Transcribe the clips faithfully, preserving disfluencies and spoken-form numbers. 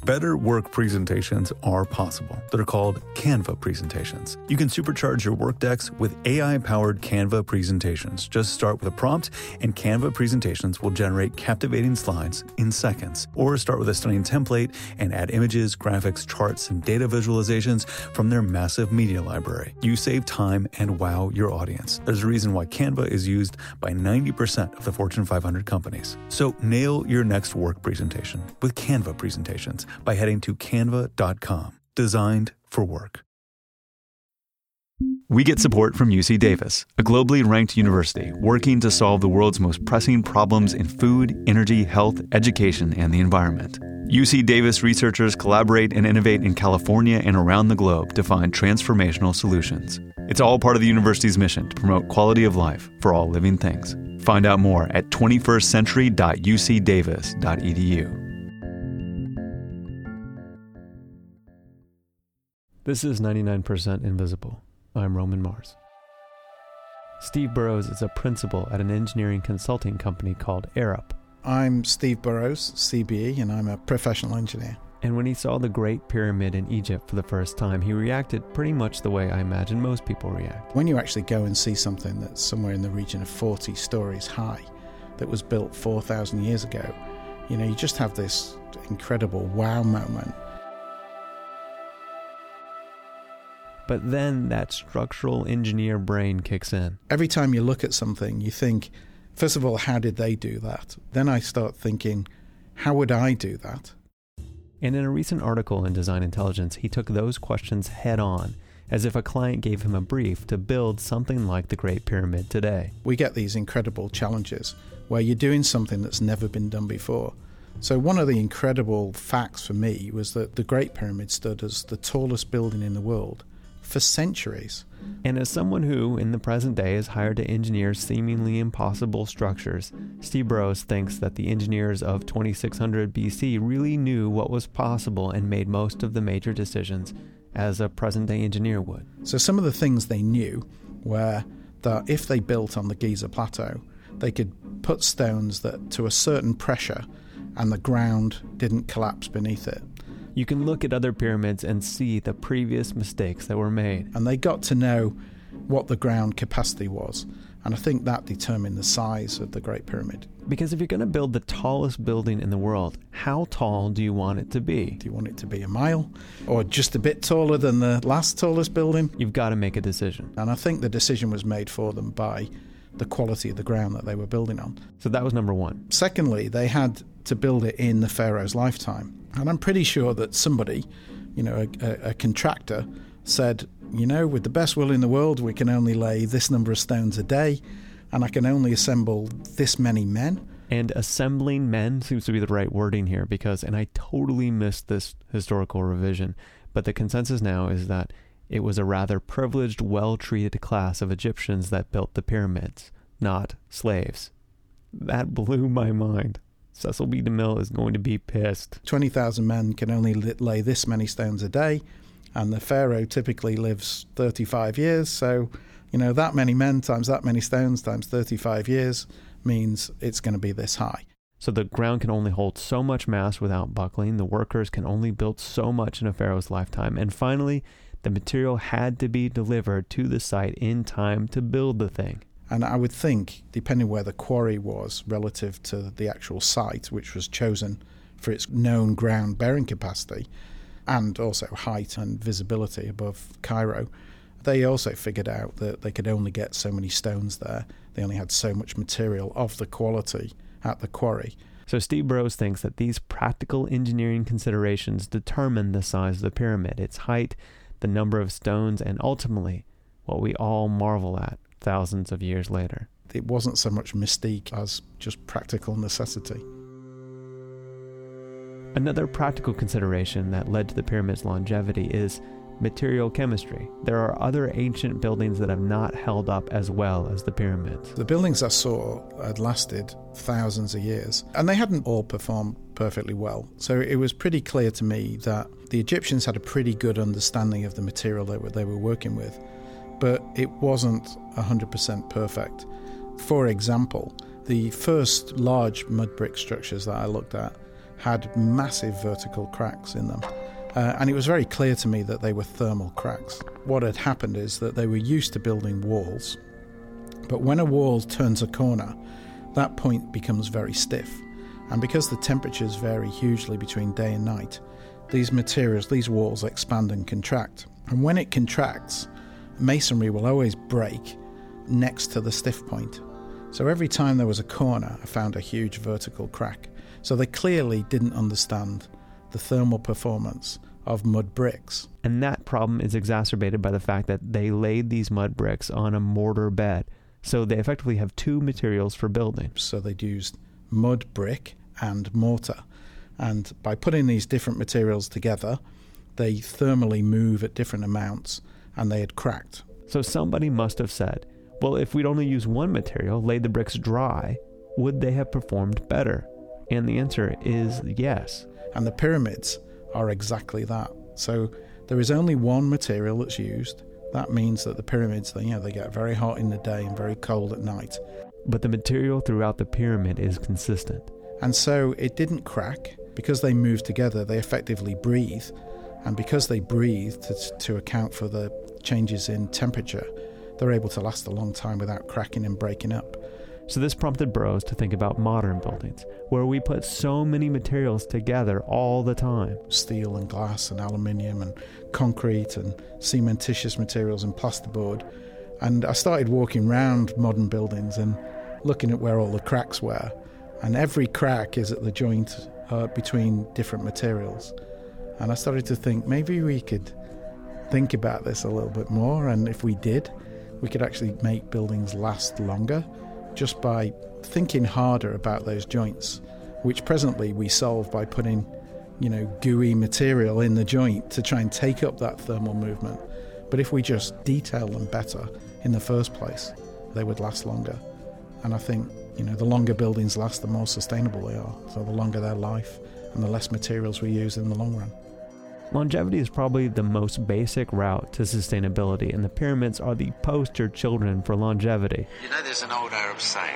Better work presentations are possible. They're called Canva presentations. You can supercharge your work decks with A I-powered Canva presentations. Just start with a prompt, and Canva presentations will generate captivating slides in seconds. Or start with a stunning template and add images, graphics, charts, and data visualizations from their massive media library. You save time and wow your audience. There's a reason why Canva is used by ninety percent of the Fortune five hundred companies. So nail your next work presentation with Canva presentations by heading to canva dot com. Designed for work. We get support from U C Davis, a globally ranked university working to solve the world's most pressing problems in food, energy, health, education, and the environment. U C Davis researchers collaborate and innovate in California and around the globe to find transformational solutions. It's all part of the university's mission to promote quality of life for all living things. Find out more at twenty-first century dot u c davis dot e d u. This is ninety-nine percent Invisible. I'm Roman Mars. Steve Burrows is a principal at an engineering consulting company called Arup. I'm Steve Burrows, C B E, and I'm a professional engineer. And when he saw the Great Pyramid in Egypt for the first time, he reacted pretty much the way I imagine most people react. When you actually go and see something that's somewhere in the region of forty stories high, that was built four thousand years ago, you know, you just have this incredible wow moment. But then that structural engineer brain kicks in. Every time you look at something, you think, first of all, how did they do that? Then I start thinking, how would I do that? And in a recent article in Design Intelligence, he took those questions head on, as if a client gave him a brief to build something like the Great Pyramid today. We get these incredible challenges where you're doing something that's never been done before. So one of the incredible facts for me was that the Great Pyramid stood as the tallest building in the world for centuries. And as someone who, in the present day, is hired to engineer seemingly impossible structures, Steve Burrows thinks that the engineers of twenty-six hundred B C really knew what was possible and made most of the major decisions as a present-day engineer would. So some of the things they knew were that if they built on the Giza Plateau, they could put stones that to a certain pressure and the ground didn't collapse beneath it. You can look at other pyramids and see the previous mistakes that were made. And they got to know what the ground capacity was. And I think that determined the size of the Great Pyramid. Because if you're going to build the tallest building in the world, how tall do you want it to be? Do you want it to be a mile or just a bit taller than the last tallest building? You've got to make a decision. And I think the decision was made for them by the quality of the ground that they were building on. So that was number one. Secondly, they had to build it in the pharaoh's lifetime. And I'm pretty sure that somebody, you know, a, a, a contractor said, you know, with the best will in the world, we can only lay this number of stones a day, and I can only assemble this many men. And assembling men seems to be the right wording here because, and I totally missed this historical revision, but the consensus now is that it was a rather privileged, well-treated class of Egyptians that built the pyramids, not slaves. That blew my mind. Cecil B. DeMille is going to be pissed. twenty thousand men can only lay this many stones a day, and the pharaoh typically lives thirty-five years. So, you know, that many men times that many stones times thirty-five years means it's going to be this high. So the ground can only hold so much mass without buckling. The workers can only build so much in a pharaoh's lifetime. And finally, the material had to be delivered to the site in time to build the thing. And I would think, depending where the quarry was relative to the actual site, which was chosen for its known ground bearing capacity and also height and visibility above Cairo, they also figured out that they could only get so many stones there. They only had so much material of the quality at the quarry. So Steve Burrows thinks that these practical engineering considerations determine the size of the pyramid, its height, the number of stones, and ultimately what we all marvel at thousands of years later. It wasn't so much mystique as just practical necessity. Another practical consideration that led to the pyramid's longevity is material chemistry. There are other ancient buildings that have not held up as well as the pyramids. The buildings I saw had lasted thousands of years, and they hadn't all performed perfectly well. So it was pretty clear to me that the Egyptians had a pretty good understanding of the material they were, they were working with, but it wasn't one hundred percent perfect. For example, the first large mud brick structures that I looked at had massive vertical cracks in them. Uh, and it was very clear to me that they were thermal cracks. What had happened is that they were used to building walls, but when a wall turns a corner, that point becomes very stiff. And because the temperatures vary hugely between day and night, these materials, these walls expand and contract. And when it contracts, masonry will always break next to the stiff point. So every time there was a corner, I found a huge vertical crack. So they clearly didn't understand the thermal performance of mud bricks. And that problem is exacerbated by the fact that they laid these mud bricks on a mortar bed. So they effectively have two materials for building. So they'd used mud brick and mortar. And by putting these different materials together, they thermally move at different amounts, and they had cracked. So somebody must have said, well, if we'd only use one material, laid the bricks dry, would they have performed better? And the answer is yes. And the pyramids are exactly that. So there is only one material that's used. That means that the pyramids, they, you know, they get very hot in the day and very cold at night. But the material throughout the pyramid is consistent. And so it didn't crack. Because they move together, they effectively breathe. And because they breathe to, to account for the changes in temperature, they're able to last a long time without cracking and breaking up. So this prompted Burroughs to think about modern buildings, where we put so many materials together all the time. Steel and glass and aluminium and concrete and cementitious materials and plasterboard. And I started walking around modern buildings and looking at where all the cracks were. And every crack is at the joint uh, between different materials. And I started to think maybe we could think about this a little bit more. And if we did, we could actually make buildings last longer just by thinking harder about those joints, which presently we solve by putting, you know, gooey material in the joint to try and take up that thermal movement. But if we just detail them better in the first place, they would last longer. And I think, you know, the longer buildings last, the more sustainable they are. So the longer their life and the less materials we use in the long run. Longevity is probably the most basic route to sustainability, and the pyramids are the poster children for longevity. You know, there's an old Arab saying,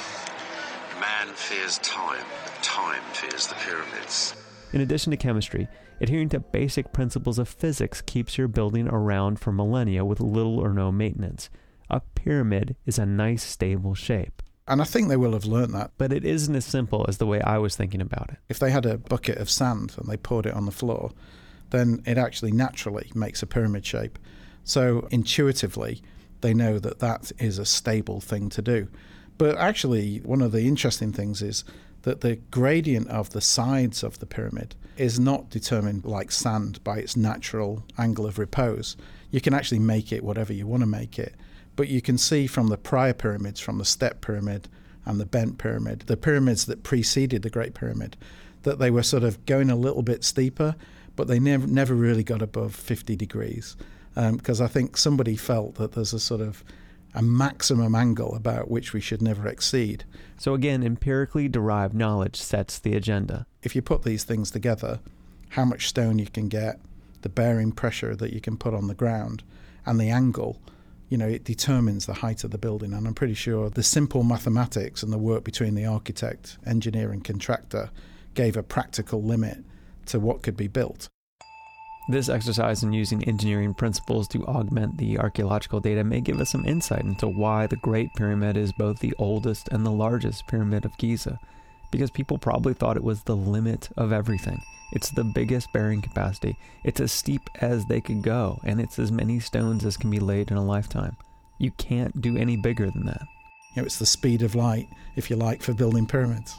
man fears time, but time fears the pyramids. In addition to chemistry, adhering to basic principles of physics keeps your building around for millennia with little or no maintenance. A pyramid is a nice, stable shape. And I think they will have learned that. But it isn't as simple as the way I was thinking about it. If they had a bucket of sand and they poured it on the floor, then it actually naturally makes a pyramid shape. So intuitively, they know that that is a stable thing to do. But actually, one of the interesting things is that the gradient of the sides of the pyramid is not determined like sand by its natural angle of repose. You can actually make it whatever you want to make it. But you can see from the prior pyramids, from the step pyramid and the bent pyramid, the pyramids that preceded the Great Pyramid, that they were sort of going a little bit steeper, but they never never really got above fifty degrees. Um, because I think somebody felt that there's a sort of a maximum angle about which we should never exceed. So again, empirically derived knowledge sets the agenda. If you put these things together, how much stone you can get, the bearing pressure that you can put on the ground, and the angle, you know, it determines the height of the building. And I'm pretty sure the simple mathematics and the work between the architect, engineer, and contractor gave a practical limit to what could be built. This exercise in using engineering principles to augment the archaeological data may give us some insight into why the Great Pyramid is both the oldest and the largest pyramid of Giza, because people probably thought it was the limit of everything. It's the biggest bearing capacity, it's as steep as they could go, and it's as many stones as can be laid in a lifetime. You can't do any bigger than that. You know, it's the speed of light, if you like, for building pyramids.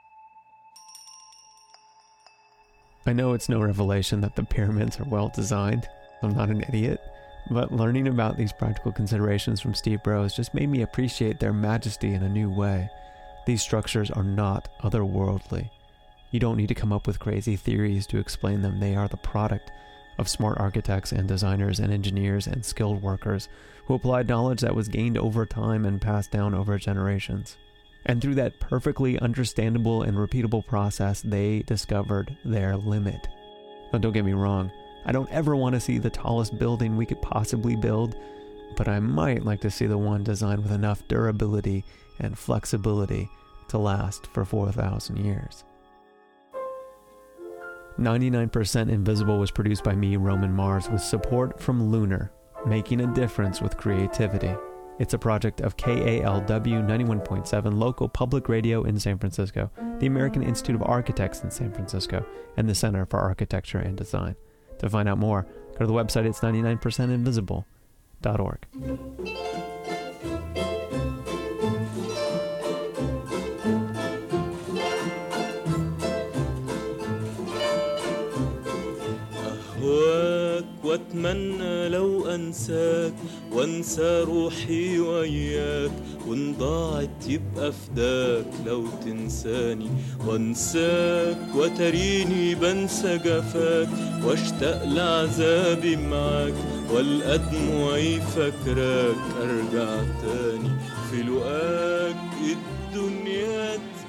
I know it's no revelation that the pyramids are well designed. I'm not an idiot. But learning about these practical considerations from Steve Burroughs just made me appreciate their majesty in a new way. These structures are not otherworldly. You don't need to come up with crazy theories to explain them. They are the product of smart architects and designers and engineers and skilled workers who applied knowledge that was gained over time and passed down over generations. And through that perfectly understandable and repeatable process, they discovered their limit. Now, don't get me wrong, I don't ever want to see the tallest building we could possibly build, but I might like to see the one designed with enough durability and flexibility to last for four thousand years. ninety-nine percent Invisible was produced by me, Roman Mars, with support from Lunar, making a difference with creativity. It's a project of K A L W ninety-one point seven local public radio in San Francisco, the American Institute of Architects in San Francisco, and the Center for Architecture and Design. To find out more, go to the website it's ninety-nine percent invisible dot org. أهواك وأتمنى لو أنساك وأنسى روحي وإياك، وإن ضاعت يبقى فداك لو تنساني وأنساك، وتريني بنسى جفاك واشتاق لعذابي معاك، والقى دموعي فاكراك أرجع تاني في لقاك الدنيا